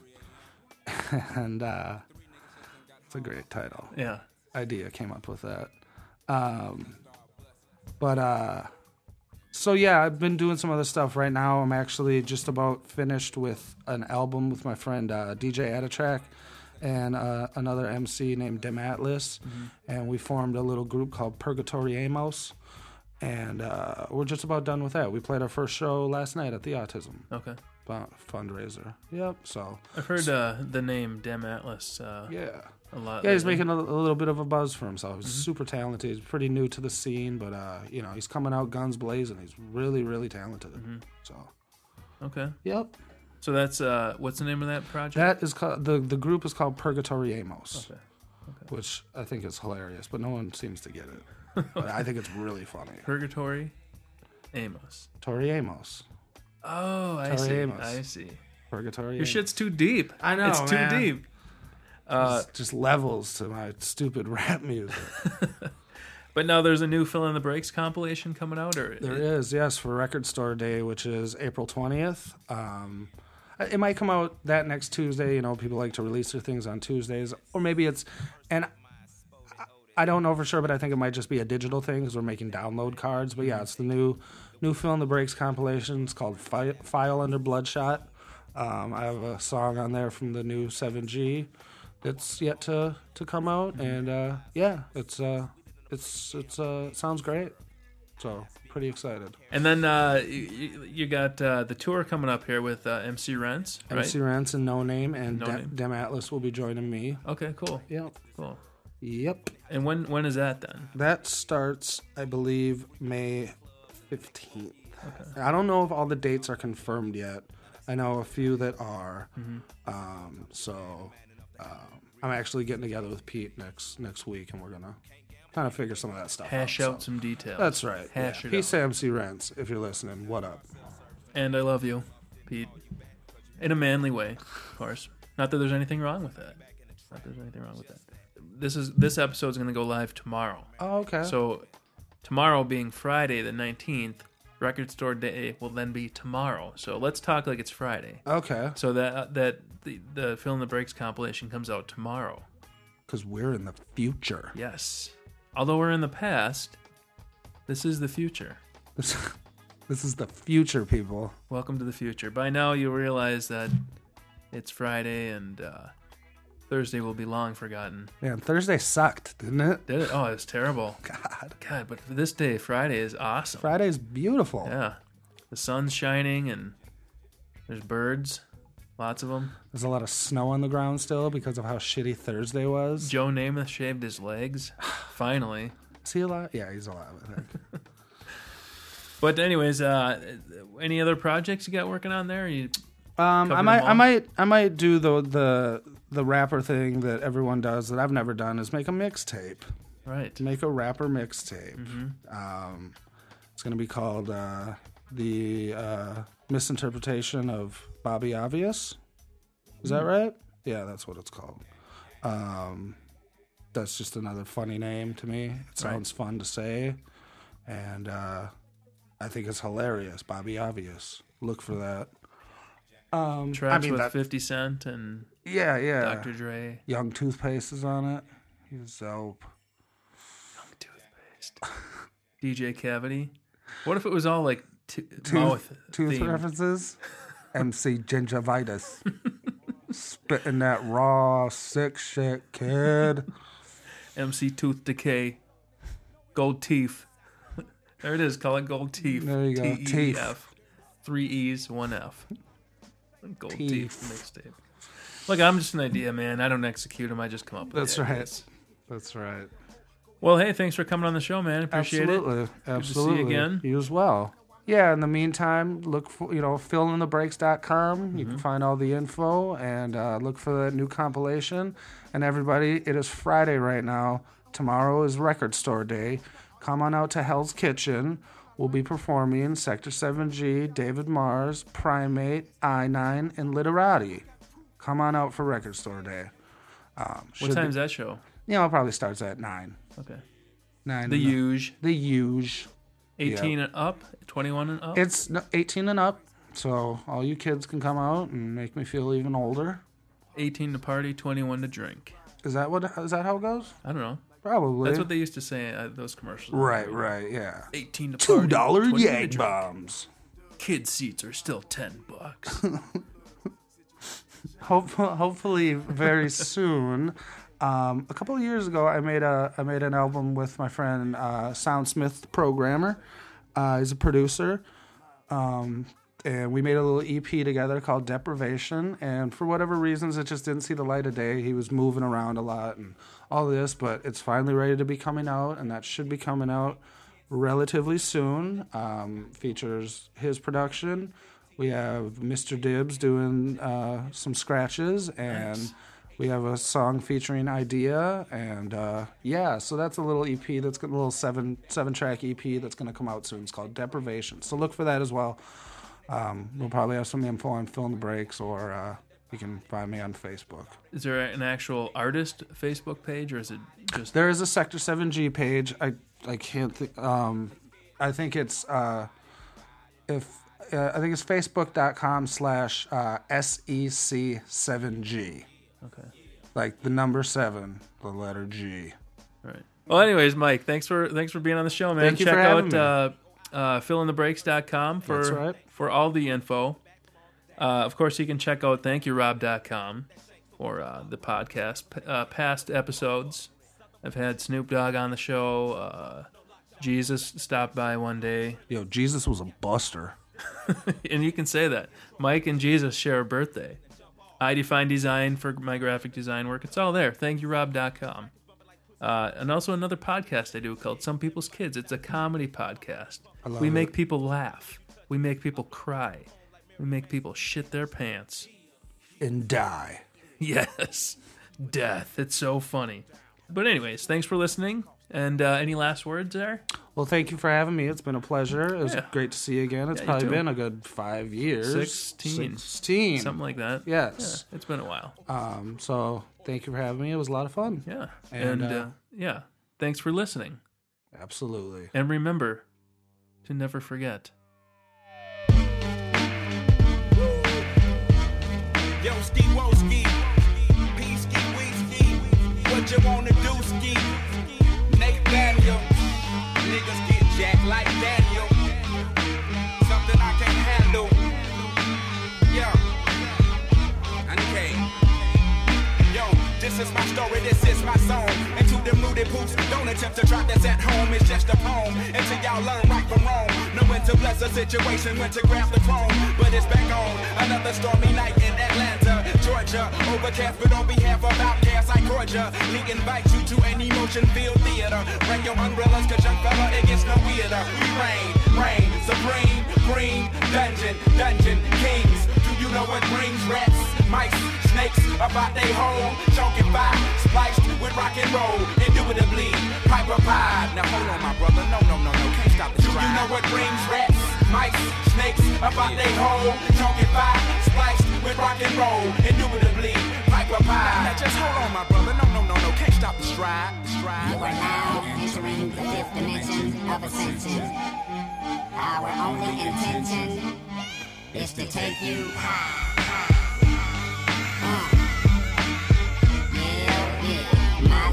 and uh, it's a great title. Yeah. Idea came up with that, um, but. Uh, So yeah, I've been doing some other stuff right now. I'm actually just about finished with an album with my friend uh, D J Atatrack and uh, another M C named Dem Atlas, mm-hmm. and we formed a little group called Purgatory Amos, and uh, we're just about done with that. We played our first show last night at the Autism Okay. fundraiser. Yep. So I've heard uh, the name Dem Atlas. Uh, yeah. A lot. Yeah, he's lately. making a, a little bit of a buzz for himself. He's Mm-hmm. super talented. He's pretty new to the scene, but uh, you know, he's coming out guns blazing. He's really, really talented. Mm-hmm. So, Okay. yep. So that's uh, what's the name of that project? That is called the the group is called Purgatory Amos, Okay. Okay. which I think is hilarious, but no one seems to get it. But I think it's really funny. Purgatory, Amos. Tori Amos, Oh, I Tori see. Amos. I see. Purgatory. Your Amos. shit's too deep. I know, It's too man. deep. Uh, It's just levels to my stupid rap music. but now there's a new Fill in the Breaks compilation coming out, or There is, yes, for Record Store Day, which is April twentieth. Um, it might come out that next Tuesday. You know, people like to release their things on Tuesdays. Or maybe it's, and I, I don't know for sure, but I think it might just be a digital thing because we're making download cards. But yeah, it's the new new Fill in the Breaks compilation. It's called Fi- File Under Bloodshot. Um, I have a song on there from the new seven G that's yet to, to come out. And uh, yeah, it's uh, it's it's uh, it sounds great. So pretty excited. And then uh, you, you got uh, the tour coming up here with uh, M C Rents, right? M C Rents and No Name and No Dem, Name. Dem Atlas will be joining me. Okay, cool, Yep. cool. Yep. And when when is that then? That starts, I believe, May fifteenth. I don't know if all the dates are confirmed yet. I know a few that are. Mm-hmm. Um, so um, I'm actually getting together with Pete next next week, and we're gonna kind of figure some of that stuff Hash out. out so. some details. That's right. Hash yeah. it Peace, out. M C Rents, if you're listening. What up? And I love you, Pete. In a manly way, of course. Not that there's anything wrong with that. Not that there's anything wrong with that. This is this episode's going to go live tomorrow. Oh, okay. So tomorrow being Friday the nineteenth, Record Store Day will then be tomorrow. So let's talk like it's Friday. Okay. So that that the, the Fill in the Breaks compilation comes out tomorrow. Because we're in the future. Yes. Although we're in the past, this is the future. This, this is the future, people. Welcome to the future. By now you realize that it's Friday and uh, Thursday will be long forgotten. Man, Thursday sucked, didn't it? Did it? Oh, it was terrible. God. God, but for this day, Friday is awesome. Friday's beautiful. Yeah. The sun's shining and there's birds. Lots of them. There's a lot of snow on the ground still because of how shitty Thursday was. Joe Namath shaved his legs. Finally. Is he alive? Yeah, he's alive, I think. But anyways, uh, any other projects you got working on there? You Um, I Cover might, them I all? might, I might do the the the rapper thing that everyone does that I've never done is make a mixtape. Right. Make a rapper mixtape. Mm-hmm. Um, it's gonna be called uh, the uh, Misinterpretation of Bobby Obvious. Is that right? Yeah, that's what it's called. Um, that's just another funny name to me. It sounds fun to say, and uh, I think it's hilarious. Bobby Obvious. Look for that. Um, Tracks I mean, with that, fifty Cent and yeah, yeah. Doctor Dre. Young Toothpaste is on it. He's dope. Young Toothpaste. D J Cavity. What if it was all like t- Tooth, mouth tooth themed? references. M C Gingivitis. Spitting that raw, sick shit, kid. M C Tooth Decay. Gold Teeth. There it is. Call it Gold Teeth. There you go. T E Teeth. F. Three E's, one F. Gold Teeth, Teeth. mixtape. Look, I'm just an idea, man. I don't execute them. I just come up with That's the right. ideas. That's right. Well, hey, thanks for coming on the show, man. Appreciate Absolutely. it. Absolutely. see you again. You as well. Yeah, in the meantime, look for, you know, fill in the breaks dot com. Mm-hmm. You can find all the info and uh, look for that new compilation. And everybody, it is Friday right now. Tomorrow is Record Store Day. Come on out to Hell's Kitchen. We'll be performing Sector seven G, David Mars, Primate, I nine, and Literati. Come on out for Record Store Day. Um, What should time's be- that show? You know, it probably starts at nine. Okay. Nine. The in huge. The huge. eighteen and up? twenty-one and up? It's no- eighteen and up, so all you kids can come out and make me feel even older. eighteen to party, twenty-one to drink. Is that what? Is that how it goes? I don't know. Probably. That's what they used to say at those commercials. Right, right, yeah. eighteen to party. Two dollar twenty-one to Yag drink. bombs. Kids seats are still ten bucks. Hope, hopefully, very soon. Um, a couple of years ago, I made a I made an album with my friend uh, Soundsmith, the programmer. Uh, he's a producer, um, and we made a little E P together called Deprivation. And for whatever reasons, it just didn't see the light of day. He was moving around a lot and all this, but it's finally ready to be coming out, and that should be coming out relatively soon. Um, features his production. We have Mister Dibbs doing uh, some scratches, and Nice. we have a song featuring Idea, and uh, yeah, so that's a little E P that's got a little seven seven track E P that's going to come out soon. It's called Deprivation, so look for that as well. Um, we'll probably have some info on Fill in the Breaks, or uh, you can find me on Facebook. Is there an actual artist Facebook page, or is it just... There is a Sector seven G page. I I can't think. Um, I think it's uh, if uh, I think it's facebook.com slash uh, sec seven G. Okay. Like the number seven, the letter G. All right. Well, anyways, Mike, thanks for thanks for being on the show, man. Thank you Check for having out me. uh, uh, fill in the breaks dot com for That's right. for all the info. Uh, of course, you can check out thank you rob dot com for uh, the podcast, p- uh, past episodes. I've had Snoop Dogg on the show. Uh, Jesus stopped by one day. Yo, Jesus was a buster. And you can say that. Mike and Jesus share a birthday. I define design for my graphic design work. It's all there. thank you rob dot com. Uh, and also another podcast I do called Some People's Kids. It's a comedy podcast. I love We it. make people laugh. We make people cry. We make people shit their pants. And die. Yes. Death. It's so funny. But anyways, thanks for listening. And uh, any last words there? Well, thank you for having me. It's been a pleasure. It was Yeah. great to see you again. It's Yeah, you probably too. been a good five years. Sixteen. Sixteen. Something like that. Yes. Yeah, it's been a while. Um, so thank you for having me. It was a lot of fun. Yeah. And, And, uh, uh, yeah, thanks for listening. Absolutely. And remember to never forget. Yo, ski, whoa, ski. P, ski, we, ski. What you wanna do, ski? Nate Daniel. Niggas get jacked like Daniel. Something I can't handle. Yo. Okay. Yo, this is my story, this is my song. And to them moody poops, don't attempt to drop this at home. It's just a poem. Until y'all learn right from wrong. Know when to bless a situation, when to grab the chrome. But it's back on another stormy night in Atlanta, Georgia. Overcast, but on behalf of Outcast, I court ya. We invite you to an emotion-filled theater. Bring your umbrellas, cause young fella, it gets no weirder. We reign, reign, supreme, green, dungeon, dungeon, kings. Do you know what brings rats, mice, snakes about they hole? Choking fire, spliced with rock and roll, indubitably, Piper Pie. Now hold on, my brother, no, no, no, no, can't stop the stride. Do you know what brings rats, mice, snakes about they hole? Choking fire, spliced with rock and roll, indubitably, Piper Pie. Now just hold on, my brother, no, no, no, no, can't stop the stride, the stride. You are now entering the fifth dimension of ascension. Our only intention is to take you high, high. Uh. Yeah, yeah, my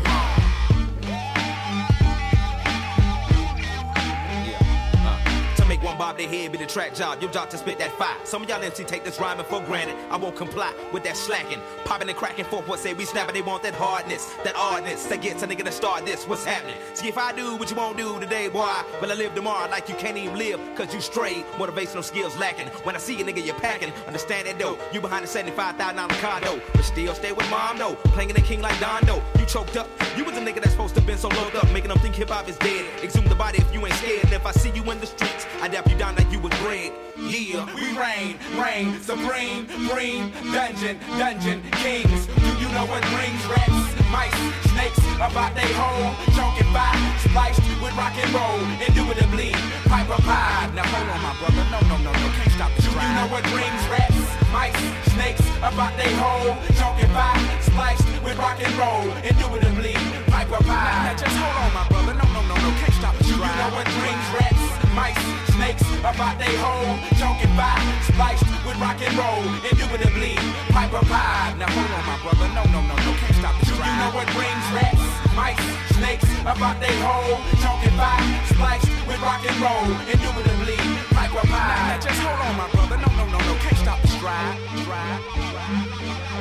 lord. To make one bob their head be the track job, your job to spit that fire. Some of y'all M C take this rhyming for granted. I won't comply with that slacking, popping and cracking forth what say we snapping. They want that hardness, that oddness that gets a nigga to start this. What's happening? See if I do what you won't do today, boy, will I live tomorrow like you can't even live? Cause you straight, motivational skills lacking. When I see a nigga, you're packing. Understand that though, you behind the seventy-five thousand dollar condo, but still stay with mom though, playing the king like Dondo. You choked up, you was a nigga that's supposed to been so locked up, making them think hip hop is dead. Exhume the body if you ain't scared. And if I see you in the streets, I dap you down like you was bred. Yeah, we reign, reign, supreme, green, dungeon, dungeon, kings. Do you know what brings rats, mice, snakes about they hole? Choking fire, spliced with rock and roll, indubitably, Piper Pie. Now hold on, my brother, no, no, no, no, can't stop the stride. Do you know what brings rats, mice, snakes about they hole? Choking fire, spliced with rock and roll, indubitably, Piper Pie. Now just hold on, my brother, no, no, no, no, can't stop the stride. Do you know what brings rats, mice, snakes about they hole? Choking fire, spliced with rock and roll, indubitably, Piper Pie. Now hold on, my brother, no, no, no, no, can't stop the stride. Do you know what brings rats, mice, snakes about they hole? Choking fire, spliced with rock and roll, indubitably, Piper Pie. Now just hold on, my brother, no, no, no, no, can't stop the stride, stride, stride.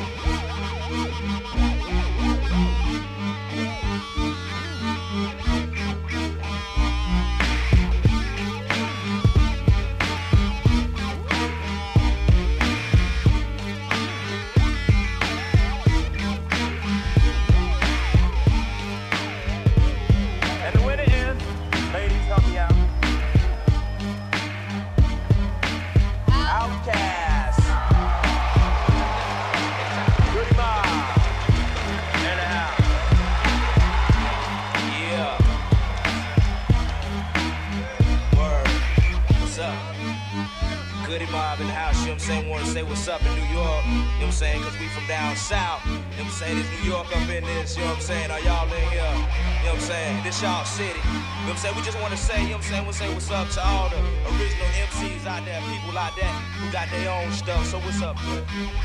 Say what's up in New York, you know what I'm saying, cause we from down south, you know what I'm saying, there's New York up in this, you know what I'm saying, are y'all in here, you know what I'm saying, this y'all city, you know what I'm saying, we just wanna say, you know what I'm saying, we'll say what's up to all the original M Cs out there, people out there who got their own stuff, so what's up, bro?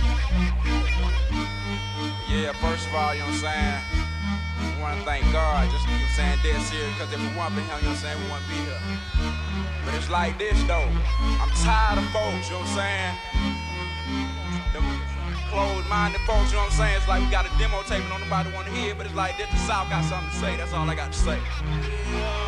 Yeah, first of all, you know what I'm saying, we wanna thank God, just, you know what I'm saying, dead serious, cause if we weren't been here, you know what I'm saying, we wouldn't be here. But it's like this though, I'm tired of folks, you know what I'm saying? Them closed-minded folks, you know what I'm saying? It's like we got a demo tape and nobody wanna hear it, but it's like this, the South got something to say, that's all I got to say.